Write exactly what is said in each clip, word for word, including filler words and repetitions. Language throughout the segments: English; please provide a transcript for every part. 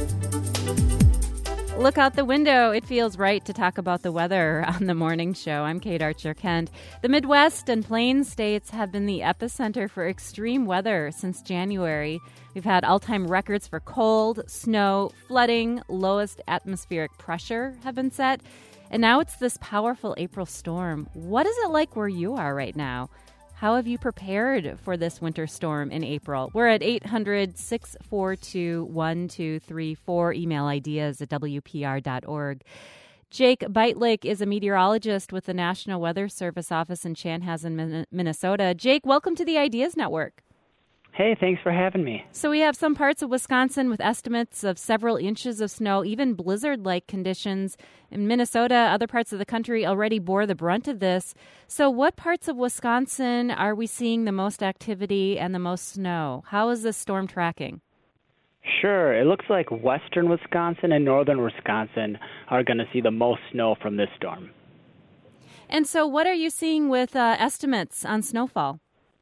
Look out the window. It feels right to talk about the weather on the morning show. I'm Kate Archer-Kent. The Midwest and Plains states have been the epicenter for extreme weather since January. We've had all-time records for cold, snow, flooding, lowest atmospheric pressure have been set. And now it's this powerful April storm. What is it like where you are right now? How have you prepared for this winter storm in April? We're at eight hundred, six four two, one two three four. Email ideas at W P R dot org. Jake Beitlich is a meteorologist with the National Weather Service office in Chanhassen, Minnesota. Jake, welcome to the Ideas Network. Hey, thanks for having me. So we have some parts of Wisconsin with estimates of several inches of snow, even blizzard-like conditions. In Minnesota, other parts of the country already bore the brunt of this. So what parts of Wisconsin are we seeing the most activity and the most snow? How is this storm tracking? Sure. It looks like western Wisconsin and northern Wisconsin are going to see the most snow from this storm. And so what are you seeing with uh, estimates on snowfall?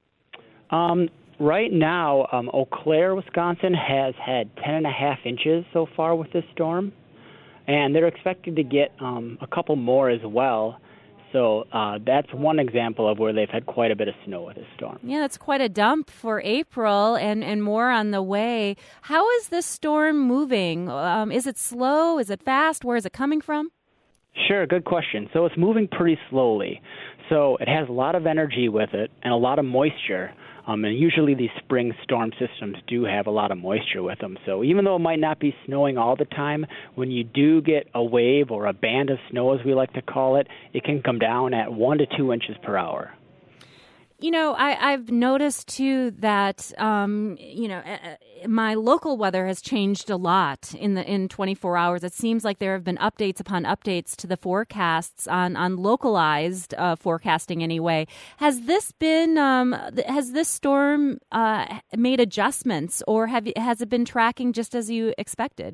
Um. Right now, um, Eau Claire, Wisconsin has had ten and a half inches so far with this storm, and they're expected to get um, a couple more as well. So uh, that's one example of where they've had quite a bit of snow with this storm. Yeah, that's quite a dump for April, and, and more on the way. How is this storm moving? Um, is it slow? Is it fast? Where is it coming from? Sure, good question. So it's moving pretty slowly. So it has a lot of energy with it and a lot of moisture. Um, and usually these spring storm systems do have a lot of moisture with them. So even though it might not be snowing all the time, when you do get a wave or a band of snow, as we like to call it, it can come down at one to two inches per hour. You know, I, I've noticed, too, that, um, you know, uh, my local weather has changed a lot in the in twenty-four hours. It seems like there have been updates upon updates to the forecasts on, on localized uh, forecasting anyway. Has this been, um, has this storm uh, made adjustments, or have has it been tracking just as you expected?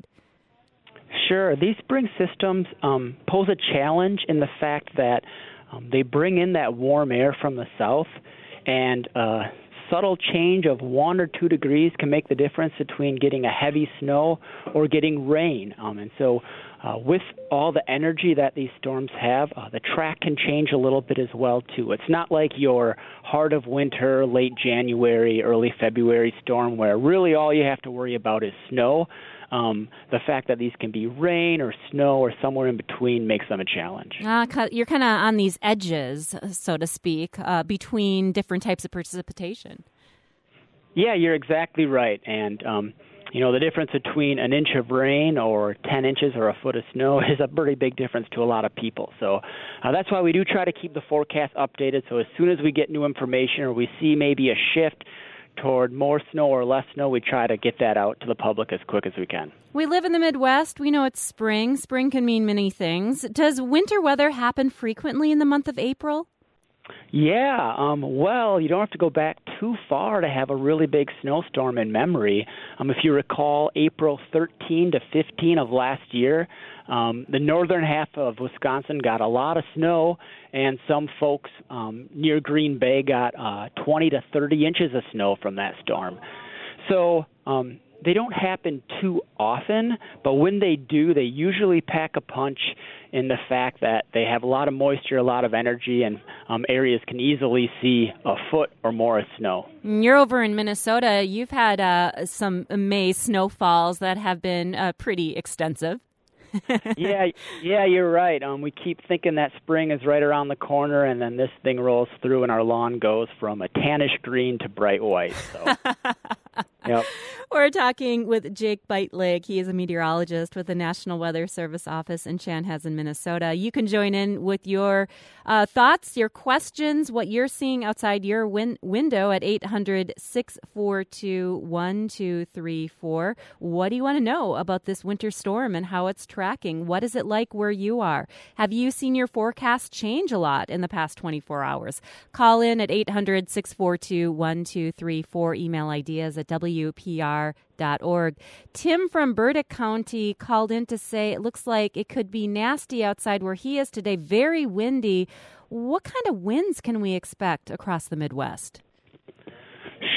Sure. These spring systems um, pose a challenge in the fact that um, they bring in that warm air from the south, and uh, subtle change of one or two degrees can make the difference between getting a heavy snow or getting rain. Um, and so uh, with all the energy that these storms have, uh, the track can change a little bit as well, too. It's not like your heart of winter, late January, early February storm where really all you have to worry about is snow. Um, the fact that these can be rain or snow or somewhere in between makes them a challenge. Uh, you're kind of on these edges, so to speak, uh, between different types of precipitation. Yeah, you're exactly right. And, um, you know, the difference between an inch of rain or ten inches or a foot of snow is a pretty big difference to a lot of people. So uh, that's why we do try to keep the forecast updated. So as soon as we get new information or we see maybe a shift toward more snow or less snow, we try to get that out to the public as quick as we can. We live in the Midwest. We know it's spring. Spring can mean many things. Does winter weather happen frequently in the month of April? Yeah, um, well, you don't have to go back too far to have a really big snowstorm in memory. Um, if you recall, April thirteenth to fifteenth of last year, um, the northern half of Wisconsin got a lot of snow, and some folks um, near Green Bay got uh, twenty to thirty inches of snow from that storm. So um, they don't happen too often, but when they do, they usually pack a punch in the fact that they have a lot of moisture, a lot of energy, and um, areas can easily see a foot or more of snow. You're over in Minnesota. You've had uh, some May snowfalls that have been uh, pretty extensive. yeah, yeah, you're right. Um, we keep thinking that spring is right around the corner, and then this thing rolls through, and our lawn goes from a tannish green to bright white. So. Yep. We're talking with Jake Beitlich. He is a meteorologist with the National Weather Service office in Chanhassen, Minnesota. You can join in with your uh, thoughts, your questions, what you're seeing outside your win- window at eight hundred, six four two, one two three four. What do you want to know about this winter storm and how it's tracking? What is it like where you are? Have you seen your forecast change a lot in the past twenty-four hours? Call in at eight hundred, six four two, one two three four. Email ideas at W P R dot org. Tim from Burdick County called in to say it looks like it could be nasty outside where he is today, very windy. What kind of winds can we expect across the Midwest?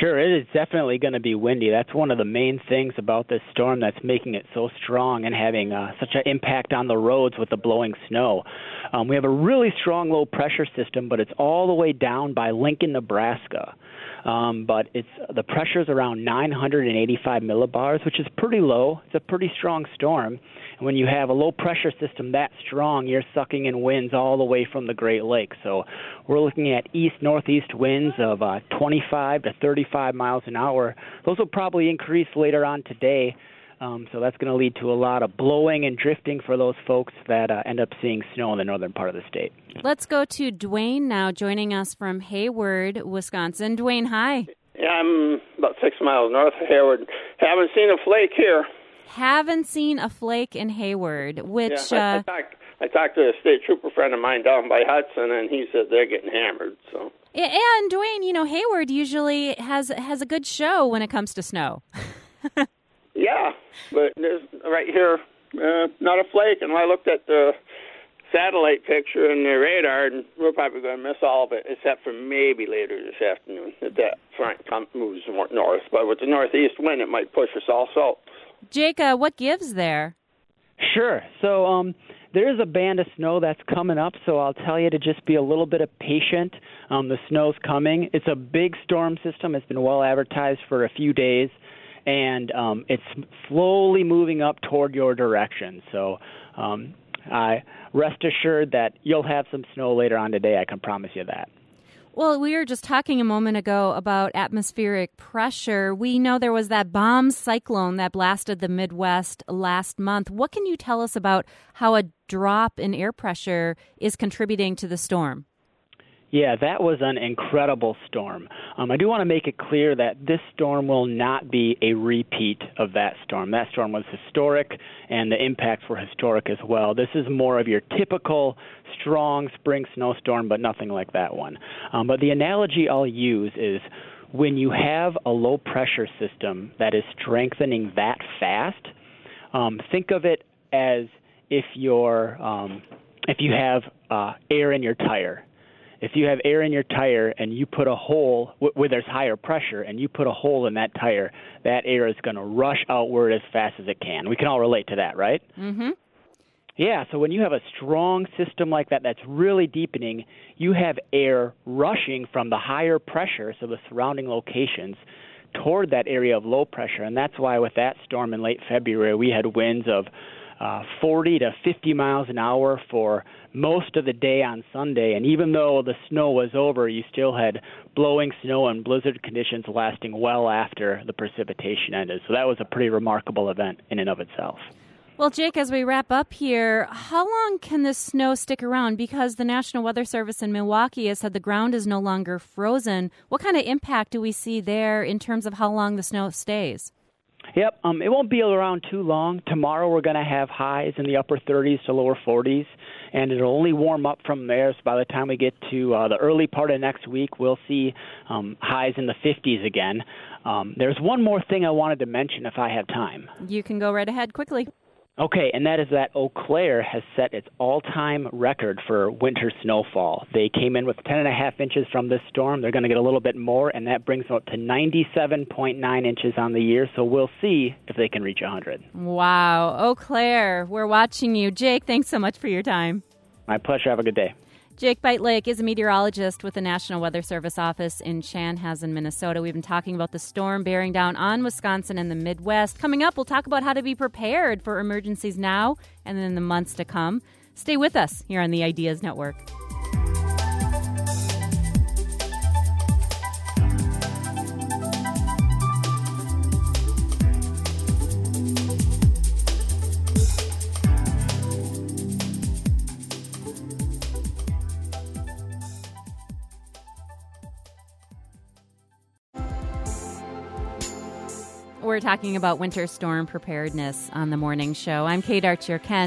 Sure, it is definitely going to be windy. That's one of the main things about this storm that's making it so strong and having uh, such an impact on the roads with the blowing snow. Um, we have a really strong low pressure system, but it's all the way down by Lincoln, Nebraska. Um, but it's the pressure's around nine hundred eighty-five millibars, which is pretty low. It's a pretty strong storm. And when you have a low pressure system that strong, you're sucking in winds all the way from the Great Lakes. So we're looking at east-northeast winds of uh, twenty-five to thirty-five miles an hour. Those will probably increase later on today. Um, so that's going to lead to a lot of blowing and drifting for those folks that uh, end up seeing snow in the northern part of the state. Let's go to Dwayne now, joining us from Hayward, Wisconsin. Dwayne, hi. Yeah, I'm about six miles north of Hayward. Haven't seen a flake here. Haven't seen a flake in Hayward, which... Yeah, I, uh, I, talked, I talked to a state trooper friend of mine down by Hudson, and he said they're getting hammered. So. And, Dwayne, you know, Hayward usually has has a good show when it comes to snow. Yeah, but there's right here, uh, not a flake. And I looked at the satellite picture and the radar, and we're probably going to miss all of it, except for maybe later this afternoon if that front comes, moves more north. But with the northeast wind, it might push us all south. Jake, uh, what gives there? Sure. So um, there is a band of snow that's coming up, so I'll tell you to just be a little bit of patient. Um, the snow's coming. It's a big storm system. It's been well advertised for a few days. And um, it's slowly moving up toward your direction. So um, I rest assured that you'll have some snow later on today. I can promise you that. Well, we were just talking a moment ago about atmospheric pressure. We know there was that bomb cyclone that blasted the Midwest last month. What can you tell us about how a drop in air pressure is contributing to the storm? Yeah, that was an incredible storm. Um, I do want to make it clear that this storm will not be a repeat of that storm. That storm was historic, and the impacts were historic as well. This is more of your typical strong spring snowstorm, but nothing like that one. Um, but the analogy I'll use is when you have a low-pressure system that is strengthening that fast, um, think of it as if you're um, if you have uh, air in your tire. If you have air in your tire and you put a hole where there's higher pressure and you put a hole in that tire, that air is going to rush outward as fast as it can. We can all relate to that, right? Mm-hmm. Yeah, so when you have a strong system like that that's really deepening, you have air rushing from the higher pressure, so the surrounding locations, toward that area of low pressure. And that's why with that storm in late February, we had winds of Uh, forty to fifty miles an hour for most of the day on Sunday. And even though the snow was over, you still had blowing snow and blizzard conditions lasting well after the precipitation ended. So that was a pretty remarkable event in and of itself. Well, Jake, as we wrap up here, how long can this snow stick around? Because the National Weather Service in Milwaukee has said the ground is no longer frozen. What kind of impact do we see there in terms of how long the snow stays? Yep, um, it won't be around too long. Tomorrow we're going to have highs in the upper thirties to lower forties, and it'll only warm up from there. So by the time we get to uh, the early part of next week, we'll see um, highs in the fifties again. Um, there's one more thing I wanted to mention if I have time. You can go right ahead quickly. Okay, and that is that Eau Claire has set its all-time record for winter snowfall. They came in with ten and a half inches from this storm. They're going to get a little bit more, and that brings them up to ninety-seven point nine inches on the year. So we'll see if they can reach one hundred. Wow. Eau Claire, we're watching you. Jake, thanks so much for your time. My pleasure. Have a good day. Jake Beitlake is a meteorologist with the National Weather Service office in Chanhassen, Minnesota. We've been talking about the storm bearing down on Wisconsin and the Midwest. Coming up, we'll talk about how to be prepared for emergencies now and then in the months to come. Stay with us here on the Ideas Network. We're talking about winter storm preparedness on the morning show. I'm Kate Archer-Kent.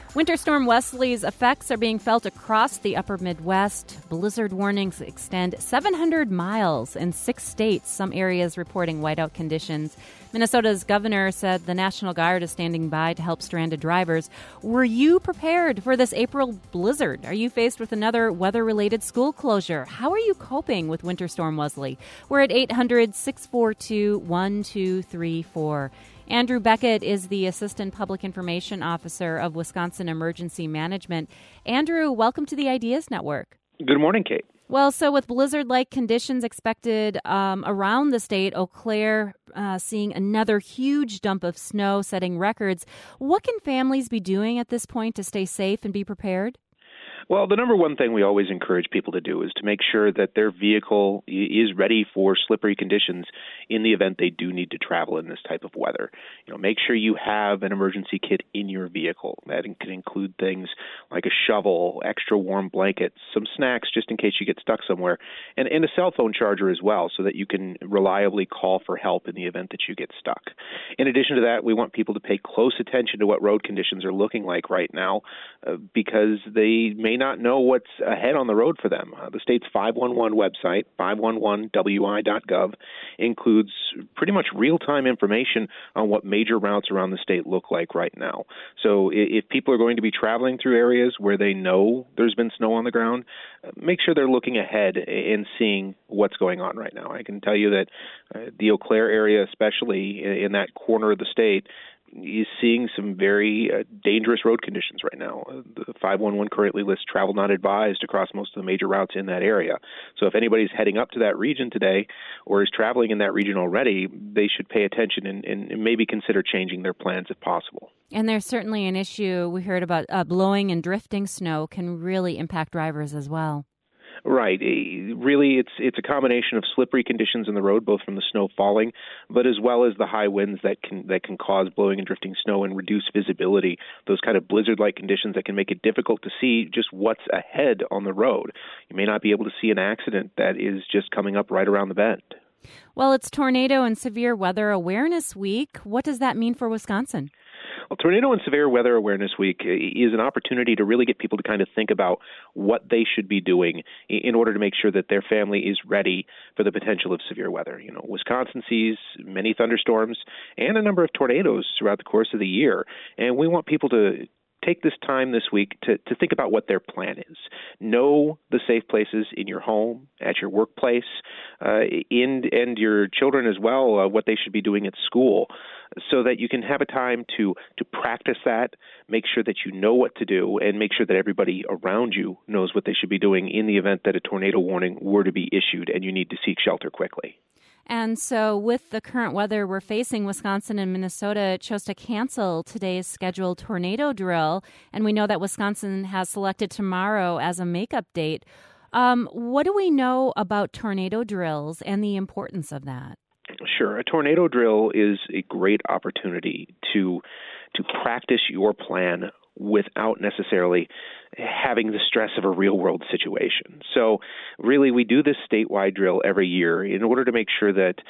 Winter Storm Wesley's effects are being felt across the upper Midwest. Blizzard warnings extend seven hundred miles in six states, some areas reporting whiteout conditions. Minnesota's governor said the National Guard is standing by to help stranded drivers. Were you prepared for this April blizzard? Are you faced with another weather-related school closure? How are you coping with Winter Storm Wesley? We're at eight hundred, six four two, one two three four. Andrew Beckett is the Assistant Public Information Officer of Wisconsin Emergency Management. Andrew, welcome to the Ideas Network. Good morning, Kate. Well, so with blizzard-like conditions expected um, around the state, Eau Claire uh, seeing another huge dump of snow, setting records. What can families be doing at this point to stay safe and be prepared? Well, the number one thing we always encourage people to do is to make sure that their vehicle is ready for slippery conditions in the event they do need to travel in this type of weather. You know, make sure you have an emergency kit in your vehicle. That can include things like a shovel, extra warm blankets, some snacks just in case you get stuck somewhere, and, and a cell phone charger as well so that you can reliably call for help in the event that you get stuck. In addition to that, we want people to pay close attention to what road conditions are looking like right now uh, because they may not know what's ahead on the road for them. Uh, the state's five one one website, five one one W I dot gov, includes pretty much real-time information on what major routes around the state look like right now. So if, if people are going to be traveling through areas where they know there's been snow on the ground, uh, make sure they're looking ahead and seeing what's going on right now. I can tell you that uh, the Eau Claire area, especially in, in that corner of the state, is seeing some very uh, dangerous road conditions right now. Uh, the five one one currently lists travel not advised across most of the major routes in that area. So if anybody's heading up to that region today or is traveling in that region already, they should pay attention and, and maybe consider changing their plans if possible. And there's certainly an issue we heard about uh, blowing and drifting snow can really impact drivers as well. Right. Really, it's it's a combination of slippery conditions in the road, both from the snow falling, but as well as the high winds that can that can cause blowing and drifting snow and reduce visibility, those kind of blizzard-like conditions that can make it difficult to see just what's ahead on the road. You may not be able to see an accident that is just coming up right around the bend. Well, it's Tornado and Severe Weather Awareness Week. What does that mean for Wisconsin? Well, Tornado and Severe Weather Awareness Week is an opportunity to really get people to kind of think about what they should be doing in order to make sure that their family is ready for the potential of severe weather. You know, Wisconsin sees many thunderstorms and a number of tornadoes throughout the course of the year, and we want people to take this time this week to, to think about what their plan is. Know the safe places in your home, at your workplace, uh, in, and your children as well, uh, what they should be doing at school, so that you can have a time to, to practice that, make sure that you know what to do, and make sure that everybody around you knows what they should be doing in the event that a tornado warning were to be issued and you need to seek shelter quickly. And so with the current weather we're facing, Wisconsin and Minnesota chose to cancel today's scheduled tornado drill. And we know that Wisconsin has selected tomorrow as a makeup date. Um, what do we know about tornado drills and the importance of that? Sure. A tornado drill is a great opportunity to to practice your plan without necessarily having the stress of a real-world situation. So really, we do this statewide drill every year in order to make sure that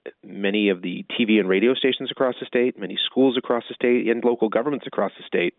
many of the T V and radio stations across the state, many schools across the state, and local governments across the state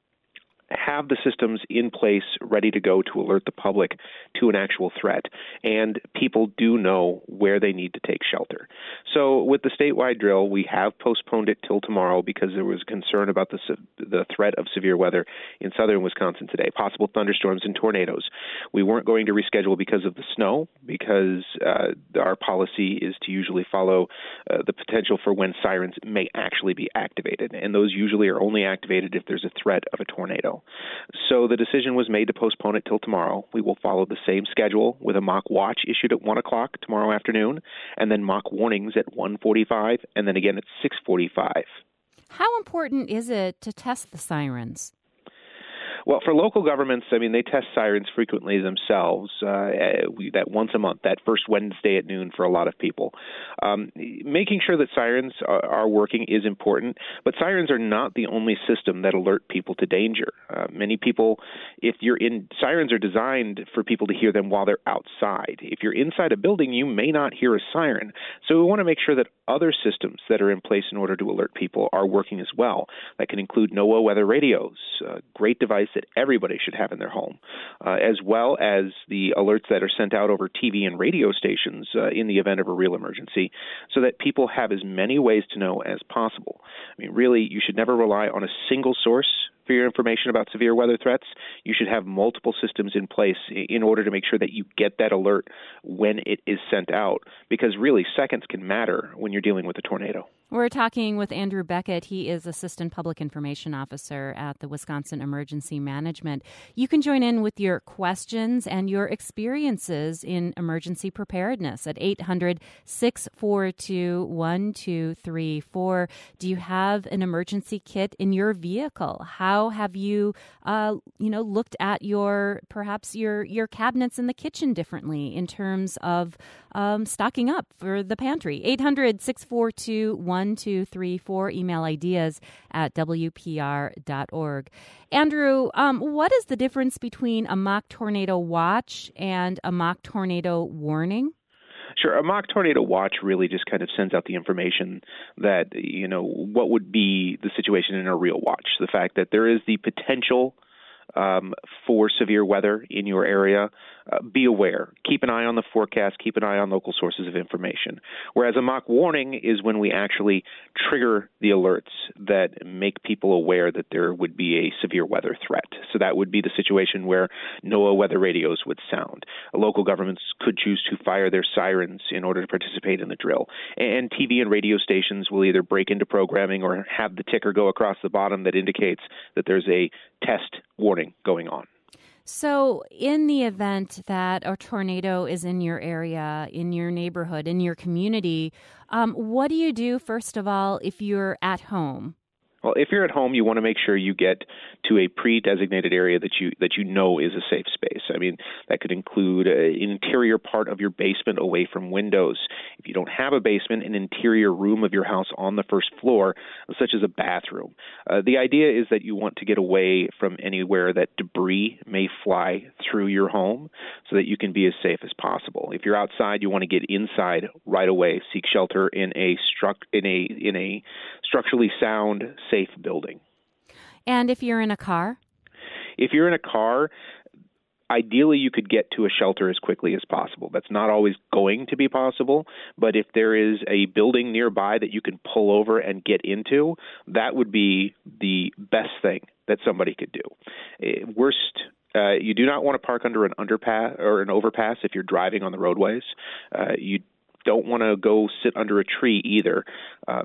have the systems in place ready to go to alert the public to an actual threat, and people do know where they need to take shelter. So with the statewide drill, we have postponed it till tomorrow because there was concern about the the threat of severe weather in southern Wisconsin today, possible thunderstorms and tornadoes. We weren't going to reschedule because of the snow, because uh, our policy is to usually follow uh, the potential for when sirens may actually be activated, and those usually are only activated if there's a threat of a tornado. So the decision was made to postpone it till tomorrow. We will follow the same schedule with a mock watch issued at one o'clock tomorrow afternoon, and then mock warnings at one forty-five, and then again at six forty-five. How important is it to test the sirens? Well, for local governments, I mean, they test sirens frequently themselves, uh, we, that once a month, that first Wednesday at noon for a lot of people. Um, making sure that sirens are, are working is important, but sirens are not the only system that alert people to danger. Uh, many people, if you're in, sirens are designed for people to hear them while they're outside. If you're inside a building, you may not hear a siren. So we want to make sure that other systems that are in place in order to alert people are working as well. That can include NOAA weather radios, a great device that everybody should have in their home, uh, as well as the alerts that are sent out over T V and radio stations uh, in the event of a real emergency, so that people have as many ways to know as possible. I mean, really, you should never rely on a single source for your information about severe weather threats. You should have multiple systems in place in order to make sure that you get that alert when it is sent out, because really seconds can matter when you're dealing with a tornado. We're talking with Andrew Beckett. He is Assistant Public Information Officer at the Wisconsin Emergency Management. You can join in with your questions and your experiences in emergency preparedness at eight hundred, six four two, one two three four. Do you have an emergency kit in your vehicle? How have you, uh, you know, looked at your perhaps your your cabinets in the kitchen differently in terms of um, stocking up for the pantry? eight hundred, six four two, one two three four. Email ideas at W P R dot org. Andrew, um, what is the difference between a mock tornado watch and a mock tornado warning? Sure. A mock tornado watch really just kind of sends out the information that, you know, what would be the situation in a real watch. The fact that there is the potential um, for severe weather in your area. Uh, be aware. Keep an eye on the forecast. Keep an eye on local sources of information. Whereas a mock warning is when we actually trigger the alerts that make people aware that there would be a severe weather threat. So that would be the situation where NOAA weather radios would sound. Local governments could choose to fire their sirens in order to participate in the drill. And T V and radio stations will either break into programming or have the ticker go across the bottom that indicates that there's a test warning going on. So in the event that a tornado is in your area, in your neighborhood, in your community, um, what do you do, first of all, if you're at home? Well, if you're at home, you want to make sure you get to a pre-designated area that you that you know is a safe space. I mean, that could include an interior part of your basement away from windows. If you don't have a basement, an interior room of your house on the first floor, such as a bathroom. Uh, the idea is that you want to get away from anywhere that debris may fly through your home so that you can be as safe as possible. If you're outside, you want to get inside right away. Seek shelter in a struct in a in a structurally sound, safe building. And if you're in a car? If you're in a car, ideally you could get to a shelter as quickly as possible. That's not always going to be possible, but if there is a building nearby that you can pull over and get into, that would be the best thing that somebody could do. Worst, uh, you do not want to park under an underpass or an overpass if you're driving on the roadways. Uh, you don't want to go sit under a tree either. Uh,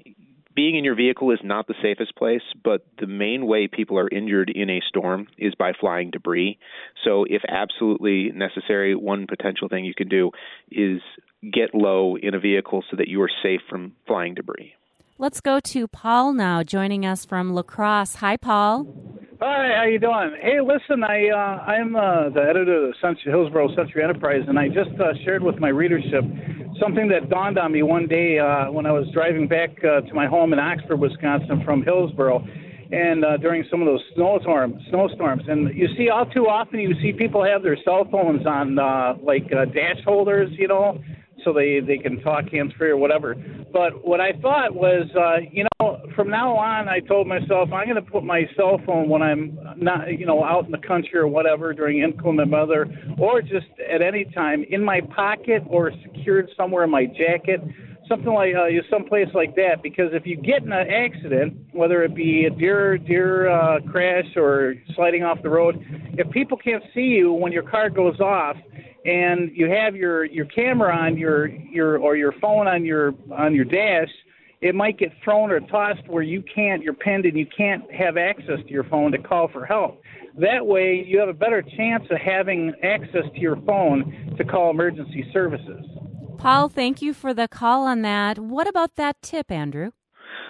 Being in your vehicle is not the safest place, but the main way people are injured in a storm is by flying debris. So if absolutely necessary, one potential thing you can do is get low in a vehicle so that you are safe from flying debris. Let's go to Paul now, joining us from La Crosse. Hi, Paul. Hi, how you doing? Hey, listen, I, uh, I'm uh, the editor of the Century, Hillsborough Century Enterprise, and I just uh, shared with my readership something that dawned on me one day uh, when I was driving back uh, to my home in Oxford, Wisconsin from Hillsborough, and uh, during some of those snowstorms, snowstorms. And you see all too often, you see people have their cell phones on uh, like uh, dash holders, you know, so they, they can talk hands-free or whatever. But what I thought was, uh, you know, from now on, I told myself I'm going to put my cell phone when I'm not, you know, out in the country or whatever during inclement weather, or just at any time in my pocket or secured somewhere in my jacket, something like uh, someplace like that. Because if you get in an accident, whether it be a deer deer uh, crash or sliding off the road, if people can't see you when your car goes off, and you have your, your camera on your your or your phone on your on your dash, it might get thrown or tossed where you can't, you're pinned and you can't have access to your phone to call for help. That way, you have a better chance of having access to your phone to call emergency services. Paul, thank you for the call on that. What about that tip, Andrew?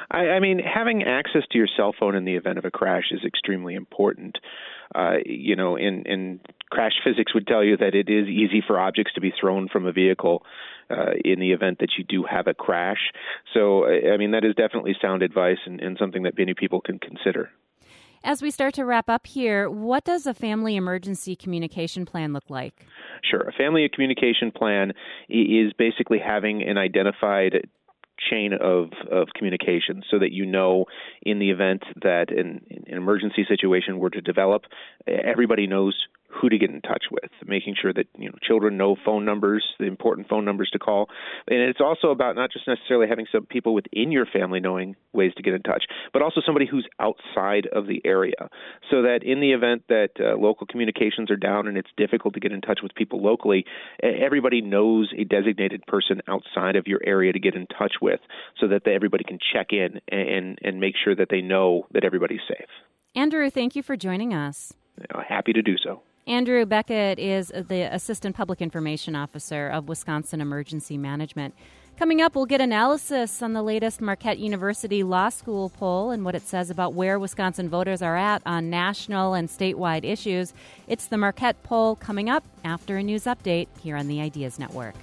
I, I mean, having access to your cell phone in the event of a crash is extremely important. Uh, you know, in, in crash physics would tell you that it is easy for objects to be thrown from a vehicle uh, in the event that you do have a crash. So, I mean, that is definitely sound advice and, and something that many people can consider. As we start to wrap up here, what does a family emergency communication plan look like? Sure. A family communication plan is basically having an identified chain of, of communication so that you know in the event that an, an emergency situation were to develop, everybody knows who to get in touch with, making sure that you know children know phone numbers, the important phone numbers to call. And it's also about not just necessarily having some people within your family knowing ways to get in touch, but also somebody who's outside of the area, so that in the event that uh, local communications are down and it's difficult to get in touch with people locally, everybody knows a designated person outside of your area to get in touch with, so that everybody can check in and, and make sure that they know that everybody's safe. Andrew, thank you for joining us. You know, happy to do so. Andrew Beckett is the Assistant Public Information Officer of Wisconsin Emergency Management. Coming up, we'll get analysis on the latest Marquette University Law School poll and what it says about where Wisconsin voters are at on national and statewide issues. It's the Marquette poll coming up after a news update here on the Ideas Network.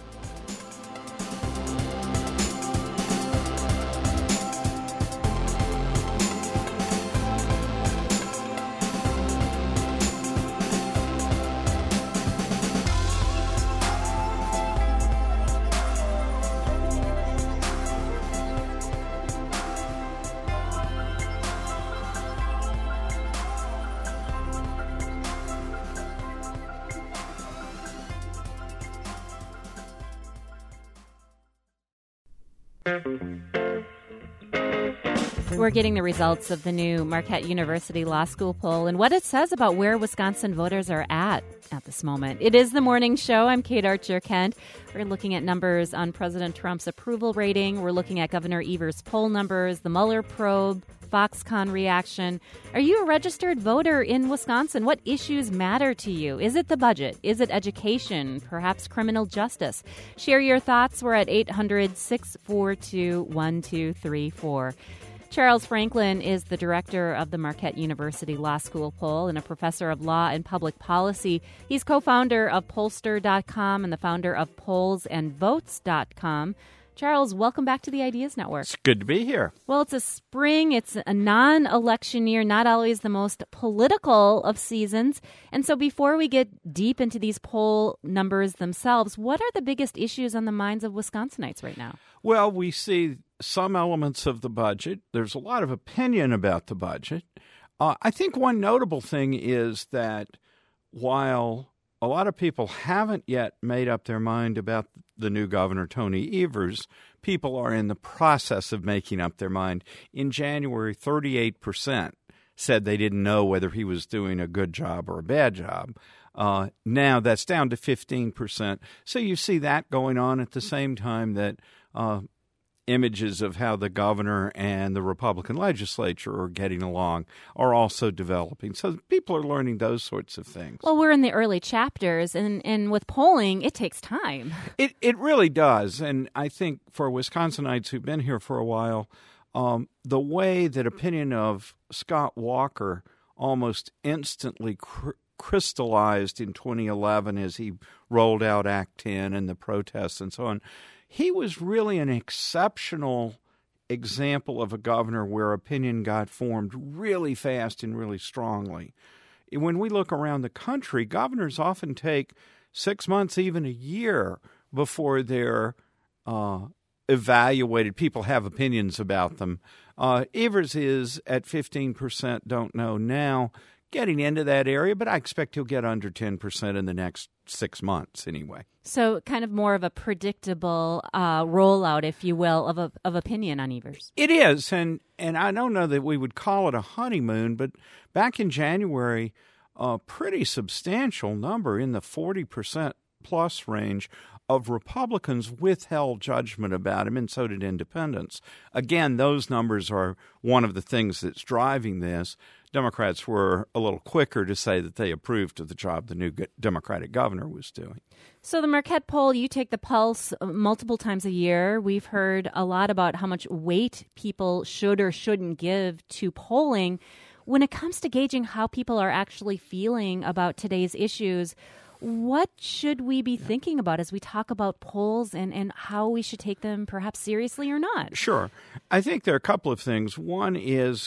We're getting the results of the new Marquette University Law School poll and what it says about where Wisconsin voters are at at this moment. It is the morning show. I'm Kate Archer-Kent. We're looking at numbers on President Trump's approval rating. We're looking at Governor Evers' poll numbers, the Mueller probe, Foxconn reaction. Are you a registered voter in Wisconsin? What issues matter to you? Is it the budget? Is it education? Perhaps criminal justice? Share your thoughts. We're at eight hundred, six four two, one two three four. Charles Franklin is the director of the Marquette University Law School poll and a professor of law and public policy. He's co-founder of pollster dot com and the founder of polls and votes dot com. Charles, welcome back to the Ideas Network. It's good to be here. Well, it's a spring. It's a non-election year, not always the most political of seasons. And so before we get deep into these poll numbers themselves, what are the biggest issues on the minds of Wisconsinites right now? Well, we see some elements of the budget. There's a lot of opinion about the budget. Uh, I think one notable thing is that while a lot of people haven't yet made up their mind about the new governor, Tony Evers, people are in the process of making up their mind. In January, thirty-eight percent said they didn't know whether he was doing a good job or a bad job. Uh, now that's down to fifteen percent. So you see that going on at the same time that uh, images of how the governor and the Republican legislature are getting along are also developing. So people are learning those sorts of things. Well, we're in the early chapters, and, and with polling, it takes time. It it really does. And I think for Wisconsinites who've been here for a while, um, the way that opinion of Scott Walker almost instantly cr- crystallized in twenty eleven as he rolled out Act ten and the protests and so on, he was really an exceptional example of a governor where opinion got formed really fast and really strongly. When we look around the country, governors often take six months, even a year, before they're uh, evaluated. People have opinions about them. Uh, Evers is at fifteen percent, don't know now, getting into that area, but I expect he'll get under ten percent in the next six months anyway. So kind of more of a predictable uh, rollout, if you will, of a, of opinion on Evers. It is, and, and I don't know that we would call it a honeymoon, but back in January, a pretty substantial number in the forty percent plus range of Republicans withheld judgment about him, and so did independents. Again, those numbers are one of the things that's driving this. Democrats were a little quicker to say that they approved of the job the new Democratic governor was doing. So the Marquette poll, you take the pulse multiple times a year. We've heard a lot about how much weight people should or shouldn't give to polling. When it comes to gauging how people are actually feeling about today's issues, what should we be thinking about as we talk about polls and, and how we should take them perhaps seriously or not? Sure. I think there are a couple of things. One is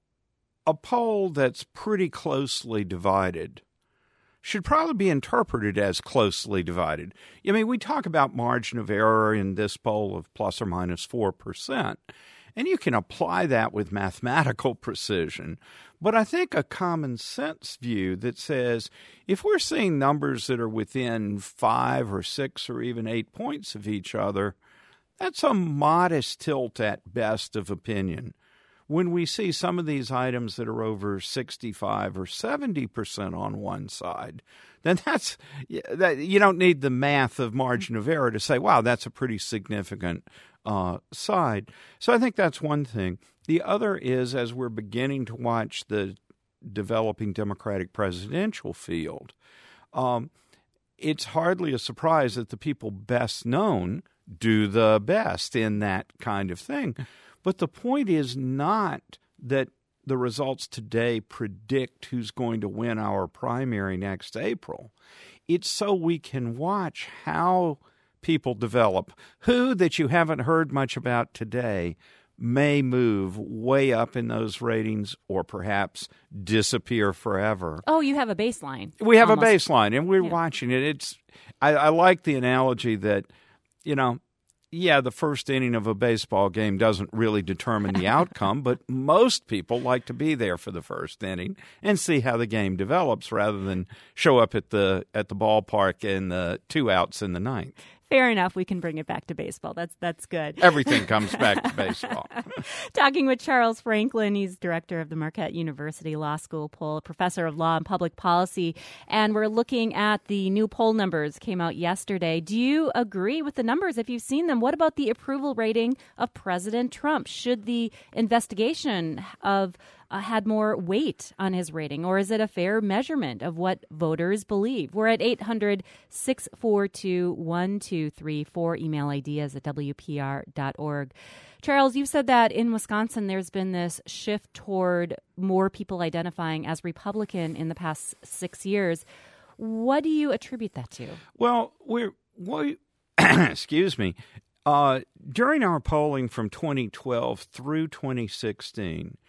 a poll that's pretty closely divided should probably be interpreted as closely divided. I mean, we talk about margin of error in this poll of plus or minus four percent, and you can apply that with mathematical precision. But I think a common sense view that says if we're seeing numbers that are within five or six or even eight points of each other, that's a modest tilt at best of opinion. When we see some of these items that are over sixty-five or seventy percent on one side, then that's that you don't need the math of margin of error to say, wow, that's a pretty significant uh, side. So I think that's one thing. The other is, as we're beginning to watch the developing Democratic presidential field, um, it's hardly a surprise that the people best known do the best in that kind of thing. But the point is not that the results today predict who's going to win our primary next April. It's so we can watch how people develop. Who that you haven't heard much about today may move way up in those ratings or perhaps disappear forever. Oh, you have a baseline. We have almost. a baseline, and we're yeah. watching it. It's I, I like the analogy that, you know, yeah, the first inning of a baseball game doesn't really determine the outcome, but most people like to be there for the first inning and see how the game develops rather than show up at the at the ballpark in the two outs in the ninth. Fair enough. We can bring it back to baseball. That's that's good. Everything comes back to baseball. Talking with Charles Franklin. He's director of the Marquette University Law School poll, professor of law and public policy. And we're looking at the new poll numbers came out yesterday. Do you agree with the numbers if you've seen them? What about the approval rating of President Trump? Should the investigation of Uh, had more weight on his rating, or is it a fair measurement of what voters believe? We're at eight hundred, six four two, one two three four. Email ideas at W P R dot org. Charles, you've said that in Wisconsin there's been this shift toward more people identifying as Republican in the past six years. What do you attribute that to? Well, we're we, excuse me. Uh, during our polling from twenty twelve through twenty sixteen,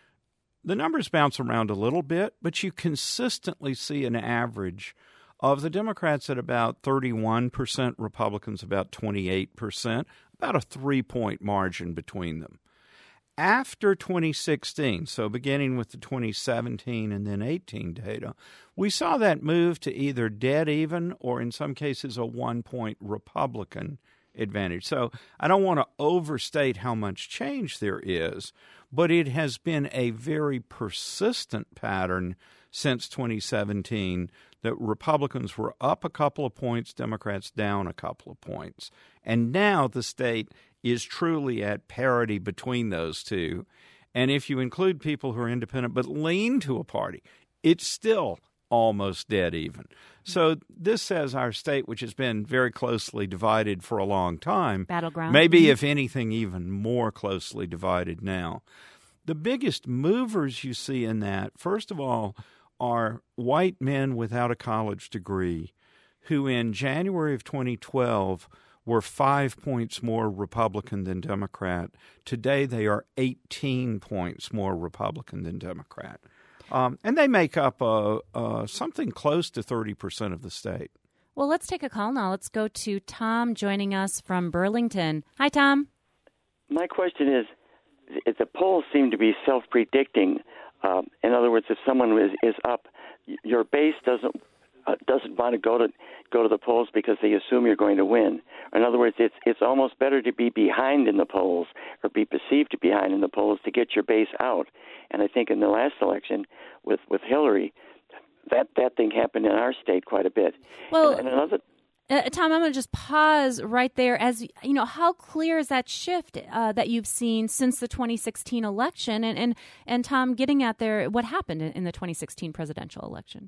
the numbers bounce around a little bit, but you consistently see an average of the Democrats at about thirty-one percent, Republicans about twenty-eight percent, about a three-point margin between them. After twenty sixteen, so beginning with the twenty seventeen and then eighteen data, we saw that move to either dead even or in some cases a one-point Republican advantage. So I don't want to overstate how much change there is, but it has been a very persistent pattern since twenty seventeen that Republicans were up a couple of points, Democrats down a couple of points. And now the state is truly at parity between those two. And if you include people who are independent but lean to a party, it's still almost dead even. So this says our state, which has been very closely divided for a long time, battleground, maybe if anything even more closely divided now. The biggest movers you see in that, first of all, are white men without a college degree who in January of twenty twelve were five points more Republican than Democrat. Today they are eighteen points more Republican than Democrat. Um, and they make up uh, uh, something close to thirty percent of the state. Well, let's take a call now. Let's go to Tom joining us from Burlington. Hi, Tom. My question is, if the polls seem to be self-predicting. Uh, in other words, if someone is, is up, your base doesn't uh, doesn't want to go to go to the polls because they assume you're going to win. In other words, it's it's almost better to be behind in the polls or be perceived to be behind in the polls to get your base out. And I think in the last election with, with Hillary, that, that thing happened in our state quite a bit. Well, and, and another. Uh, Tom, I'm going to just pause right there. As you know, how clear is that shift uh, that you've seen since the twenty sixteen election? And and, and Tom, getting at there, what happened in, in the twenty sixteen presidential election?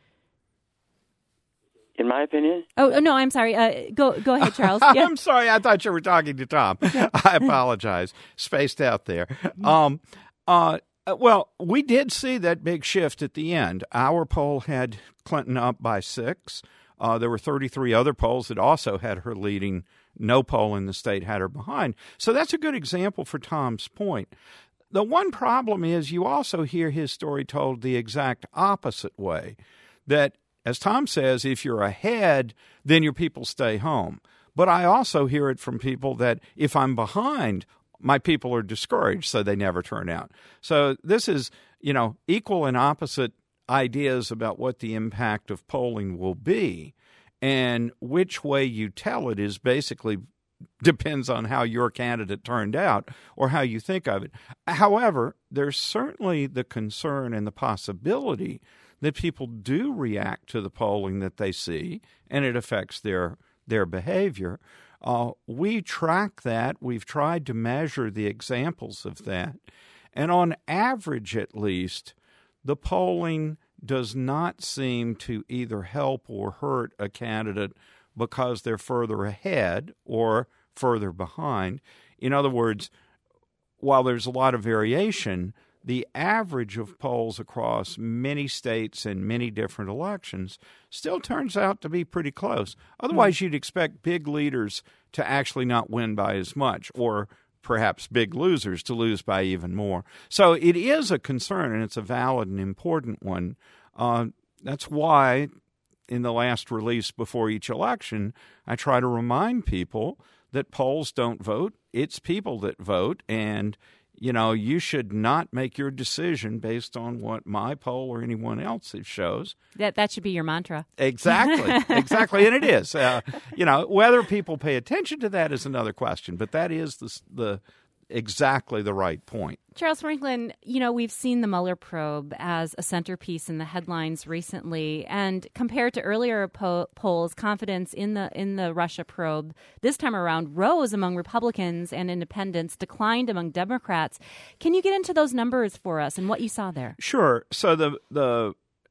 In my opinion? Oh, no, I'm sorry. Uh, go go ahead, Charles. Yeah. I'm sorry. I thought you were talking to Tom. I apologize. Spaced out there. Um, uh, well, we did see that big shift at the end. Our poll had Clinton up by six. Uh, there were thirty-three other polls that also had her leading. No poll in the state had her behind. So that's a good example for Tom's point. The one problem is you also hear his story told the exact opposite way, that as Tom says, if you're ahead, then your people stay home. But I also hear it from people that if I'm behind, my people are discouraged, so they never turn out. So this is, you know, equal and opposite ideas about what the impact of polling will be. And which way you tell it is basically depends on how your candidate turned out or how you think of it. However, there's certainly the concern and the possibility that people do react to the polling that they see, and it affects their their behavior. Uh, we track that. We've tried to measure the examples of that. And on average, at least, the polling does not seem to either help or hurt a candidate because they're further ahead or further behind. In other words, while there's a lot of variation, the average of polls across many states and many different elections still turns out to be pretty close. Otherwise, you'd expect big leaders to actually not win by as much, or perhaps big losers to lose by even more. So it is a concern, and it's a valid and important one. Uh, that's why in the last release before each election, I try to remind people that polls don't vote. It's people that vote, and you know, you should not make your decision based on what my poll or anyone else's shows. That that should be your mantra. Exactly, exactly, and it is. Uh, you know, whether people pay attention to that is another question, but that is the the exactly the right point. Charles Franklin, you know, we've seen the Mueller probe as a centerpiece in the headlines recently, and compared to earlier po- polls, confidence in the in the Russia probe this time around rose among Republicans and independents, declined among Democrats. Can you get into those numbers for us and what you saw there? Sure. So the the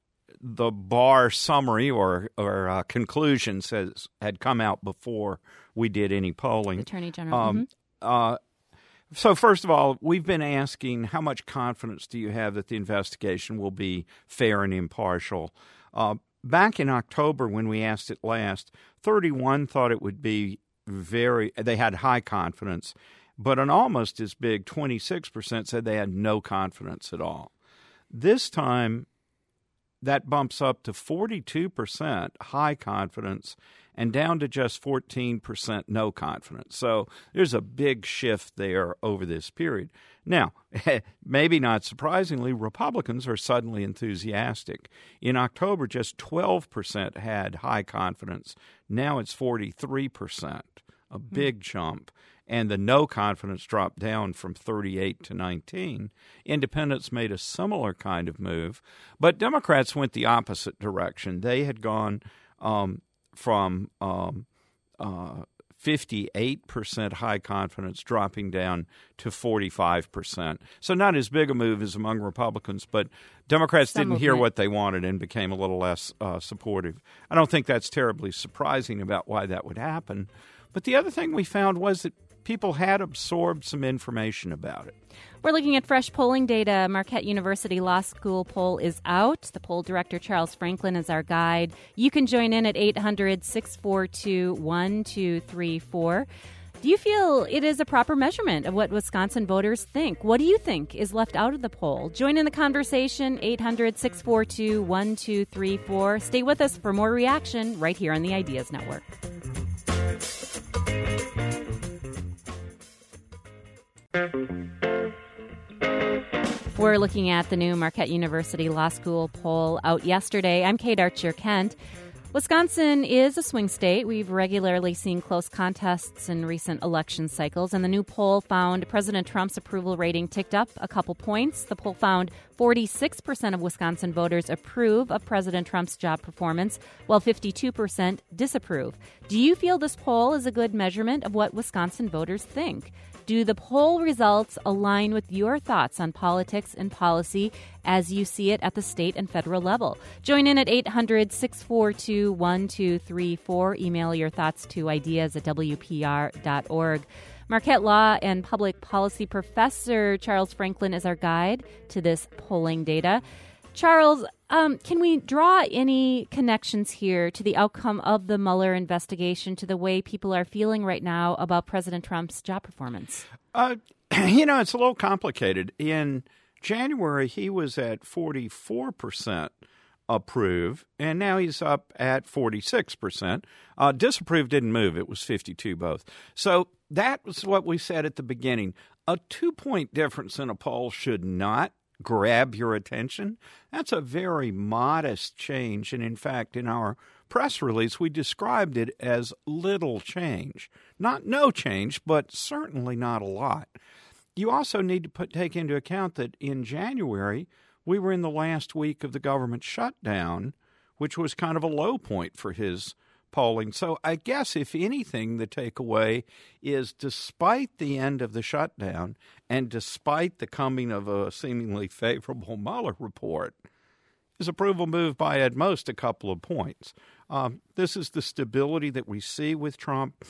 the Barr summary or or uh, conclusions has had come out before we did any polling. The Attorney General. Um, mm-hmm. uh, So first of all, we've been asking how much confidence do you have that the investigation will be fair and impartial? Uh, back in October when we asked it last, thirty-one thought it would be very – they had high confidence, but an almost as big twenty-six percent said they had no confidence at all. This time, that bumps up to forty-two percent high confidence and down to just fourteen percent no confidence. So there's a big shift there over this period. Now, maybe not surprisingly, Republicans are suddenly enthusiastic. In October, just twelve percent had high confidence. Now it's forty-three percent, a big mm. jump. And the no confidence dropped down from thirty-eight to nineteen. Independents made a similar kind of move. But Democrats went the opposite direction. They had gone um, from um, uh, fifty-eight percent high confidence dropping down to forty-five percent. So not as big a move as among Republicans, but Democrats Some didn't hear what they wanted and became a little less uh, supportive. I don't think that's terribly surprising about why that would happen. But the other thing we found was that people had absorbed some information about it. We're looking at fresh polling data. Marquette University Law School poll is out. The poll director, Charles Franklin, is our guide. You can join in at eight hundred, six four two, one two three four. Do you feel it is a proper measurement of what Wisconsin voters think? What do you think is left out of the poll? Join in the conversation, eight hundred, six four two, one two three four. Stay with us for more reaction right here on the Ideas Network. We're looking at the new Marquette University Law School poll out yesterday. I'm Kate Archer-Kent. Wisconsin is a swing state. We've regularly seen close contests in recent election cycles, and the new poll found President Trump's approval rating ticked up a couple points. The poll found forty-six percent of Wisconsin voters approve of President Trump's job performance, while fifty-two percent disapprove. Do you feel this poll is a good measurement of what Wisconsin voters think? Do the poll results align with your thoughts on politics and policy as you see it at the state and federal level? Join in at eight hundred, six four two, one two three four. Email your thoughts to ideas at w p r dot org. Marquette Law and Public Policy Professor Charles Franklin is our guide to this polling data. Charles, um, can we draw any connections here to the outcome of the Mueller investigation to the way people are feeling right now about President Trump's job performance? Uh, you know, it's a little complicated. In January, he was at forty-four percent approve, and now he's up at forty-six percent. Uh, disapprove didn't move. It was fifty-two both. So that was what we said at the beginning. A two-point difference in a poll should not grab your attention. That's a very modest change. And in fact, in our press release, we described it as little change. Not no change, but certainly not a lot. You also need to put, take into account that in January, we were in the last week of the government shutdown, which was kind of a low point for his polling. So I guess, if anything, the takeaway is, despite the end of the shutdown and despite the coming of a seemingly favorable Mueller report, his approval moved by at most a couple of points. Um, this is the stability that we see with Trump.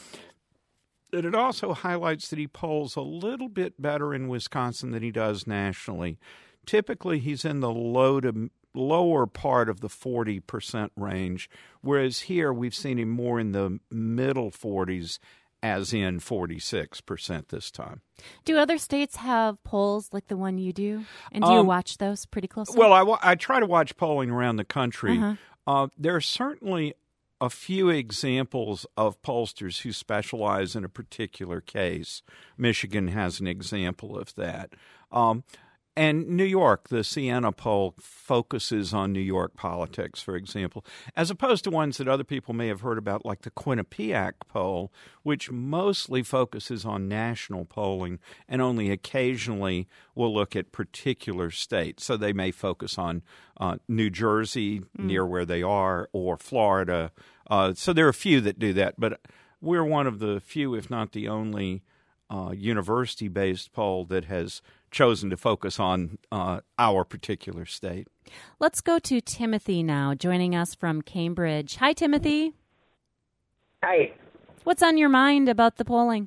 And it also highlights that he polls a little bit better in Wisconsin than he does nationally. Typically, he's in the low to lower part of the forty percent range, whereas here we've seen him more in the middle forties, as in forty-six percent this time. Do other states have polls like the one you do? And do um, you watch those pretty closely? Well, I, I try to watch polling around the country. Uh-huh. Uh, there are certainly a few examples of pollsters who specialize in a particular case. Michigan has an example of that. Um, And New York, the Siena poll focuses on New York politics, for example, as opposed to ones that other people may have heard about, like the Quinnipiac poll, which mostly focuses on national polling and only occasionally will look at particular states. So they may focus on uh, New Jersey, mm. near where they are, or Florida. Uh, so there are a few that do that, but we're one of the few, if not the only, uh, university-based poll that has chosen to focus on uh, our particular state. Let's go to Timothy now, joining us from Cambridge. Hi, Timothy. Hi. What's on your mind about the polling?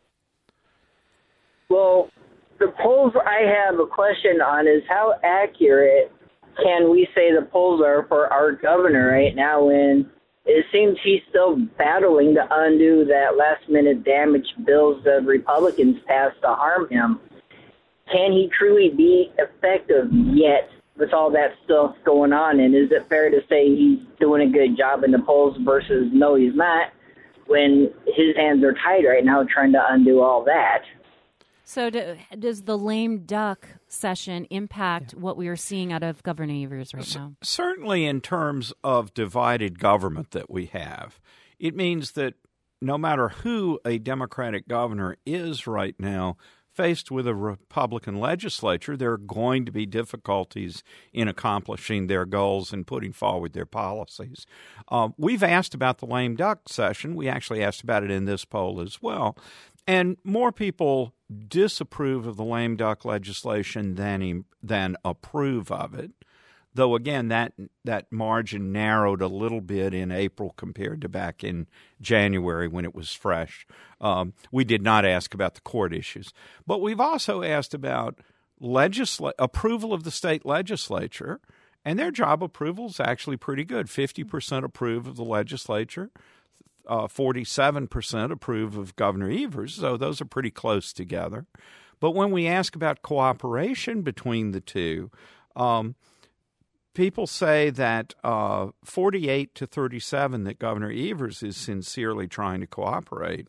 Well, the polls I have a question on is, how accurate can we say the polls are for our governor right now, when it seems he's still battling to undo that last-minute damage bills the Republicans passed to harm him? Can he truly be effective yet with all that stuff going on? And is it fair to say he's doing a good job in the polls versus no, he's not, when his hands are tied right now trying to undo all that? So do, does the lame duck session impact yeah. what we are seeing out of Governor Evers right C- now? Certainly in terms of divided government that we have. It means that no matter who a Democratic governor is right now, faced with a Republican legislature, there are going to be difficulties in accomplishing their goals and putting forward their policies. Uh, we've asked about the lame duck session. We actually asked about it in this poll as well. And more people disapprove of the lame duck legislation than than approve of it. Though, again, that that margin narrowed a little bit in April compared to back in January when it was fresh. Um, we did not ask about the court issues. But we've also asked about legisla- approval of the state legislature, and their job approval is actually pretty good. fifty percent approve of the legislature, uh, forty-seven percent approve of Governor Evers, so those are pretty close together. But when we ask about cooperation between the two, um, people say that uh, forty-eight to thirty-seven that Governor Evers is sincerely trying to cooperate,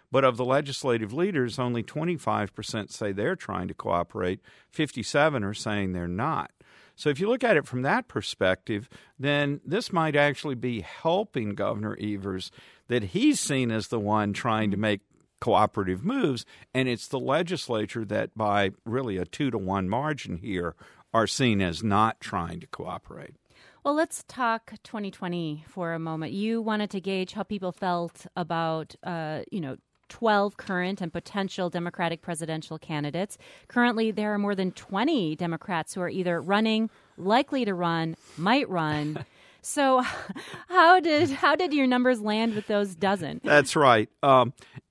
But of the legislative leaders, only twenty-five percent say they're trying to cooperate. fifty-seven are saying they're not. So if you look at it from that perspective, then this might actually be helping Governor Evers, that he's seen as the one trying to make cooperative moves, and it's the legislature that by really a two to one margin here are seen as not trying to cooperate. Well, let's talk twenty twenty for a moment. You wanted to gauge how people felt about, uh, you know, twelve current and potential Democratic presidential candidates. Currently, there are more than twenty Democrats who are either running, likely to run, might run. So how did how did your numbers land with those dozen? That's right. Um,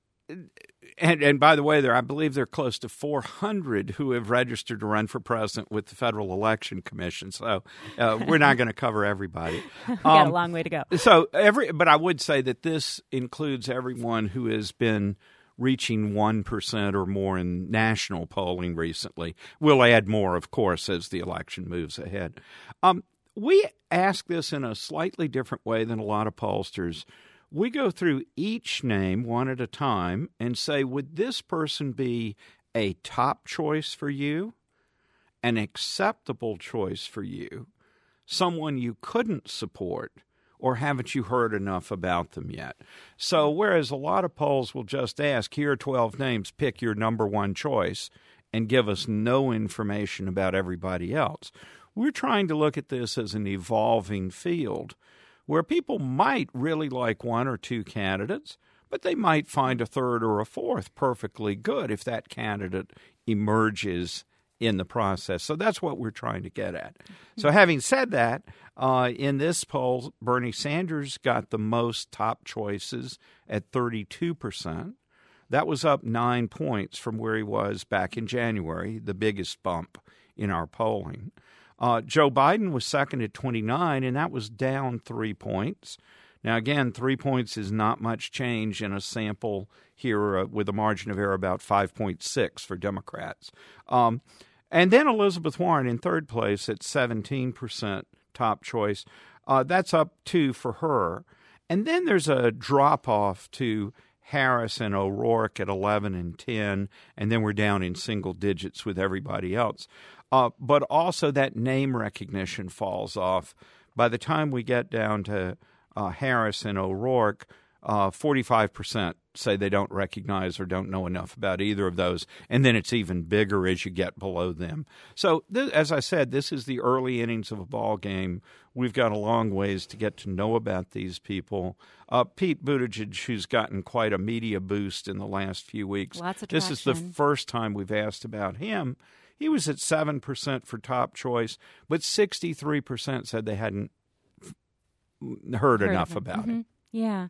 and, and by the way, there I believe there are close to four hundred who have registered to run for president with the Federal Election Commission. So uh, we're not going to cover everybody. We've got um, a long way to go. So every, but I would say that this includes everyone who has been reaching one percent or more in national polling recently. We'll add more, of course, as the election moves ahead. Um, we ask this in a slightly different way than a lot of pollsters. We go through each name one at a time and say, would this person be a top choice for you, an acceptable choice for you, someone you couldn't support, or haven't you heard enough about them yet? So whereas a lot of polls will just ask, here are twelve names, pick your number one choice, and give us no information about everybody else, we're trying to look at this as an evolving field where people might really like one or two candidates, but they might find a third or a fourth perfectly good if that candidate emerges in the process. So that's what we're trying to get at. So having said that, uh, in this poll, Bernie Sanders got the most top choices at thirty-two percent. That was up nine points from where he was back in January, the biggest bump in our polling. Uh, Joe Biden was second at twenty-nine, and that was down three points. Now, again, three points is not much change in a sample here uh, with a margin of error about five point six for Democrats. Um, and then Elizabeth Warren in third place at seventeen percent top choice. Uh, that's up two for her. And then there's a drop-off to Harris and O'Rourke at eleven and ten, and then we're down in single digits with everybody else. Uh, but also that name recognition falls off. By the time we get down to uh, Harris and O'Rourke, uh, forty-five percent say they don't recognize or don't know enough about either of those, and then it's even bigger as you get below them. So, th- as I said, this is the early innings of a ball game. We've got a long ways to get to know about these people. Uh, Pete Buttigieg, who's gotten quite a media boost in the last few weeks. Lots of This traction. is the first time we've asked about him. He was at seven percent for top choice, but sixty-three percent said they hadn't heard, heard enough about mm-hmm. it. Yeah.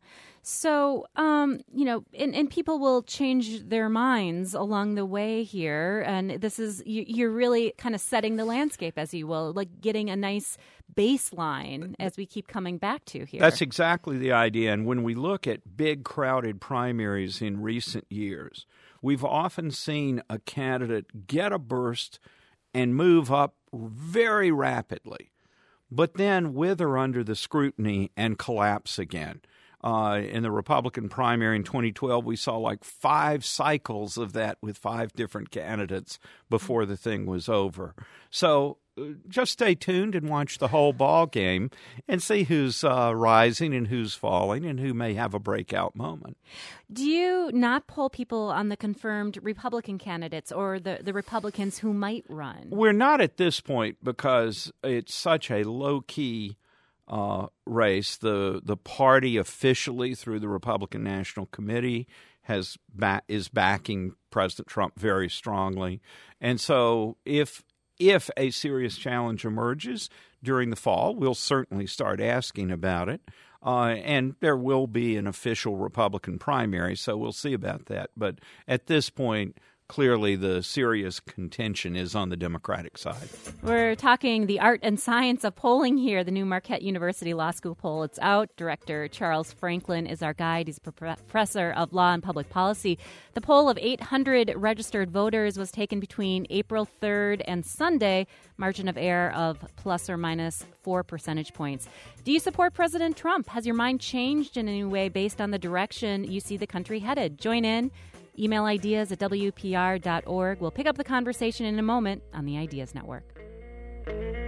So, um, you know, and, and people will change their minds along the way here. And this is, you, you're really kind of setting the landscape, as you will, like getting a nice baseline as we keep coming back to here. That's exactly the idea. And when we look at big crowded primaries in recent years, we've often seen a candidate get a burst and move up very rapidly, but then wither under the scrutiny and collapse again. Uh, in the Republican primary in twenty twelve, we saw like five cycles of that with five different candidates before the thing was over. So uh, just stay tuned and watch the whole ball game and see who's uh, rising and who's falling and who may have a breakout moment. Do you not poll people on the confirmed Republican candidates or the, the Republicans who might run? We're not at this point because it's such a low-key Uh, race. The the party officially through the Republican National Committee has ba- is backing President Trump very strongly, and so if if a serious challenge emerges during the fall, we'll certainly start asking about it, uh, and there will be an official Republican primary, so we'll see about that. But at this point, clearly the serious contention is on the Democratic side. We're talking the art and science of polling here, the new Marquette University Law School poll. It's out. Director Charles Franklin is our guide. He's a professor of law and public policy. The poll of eight hundred registered voters was taken between April third and Sunday, margin of error of plus or minus four percentage points. Do you support President Trump? Has your mind changed in any way based on the direction you see the country headed? Join in. Email ideas at W P R dot org. We'll pick up the conversation in a moment on the Ideas Network.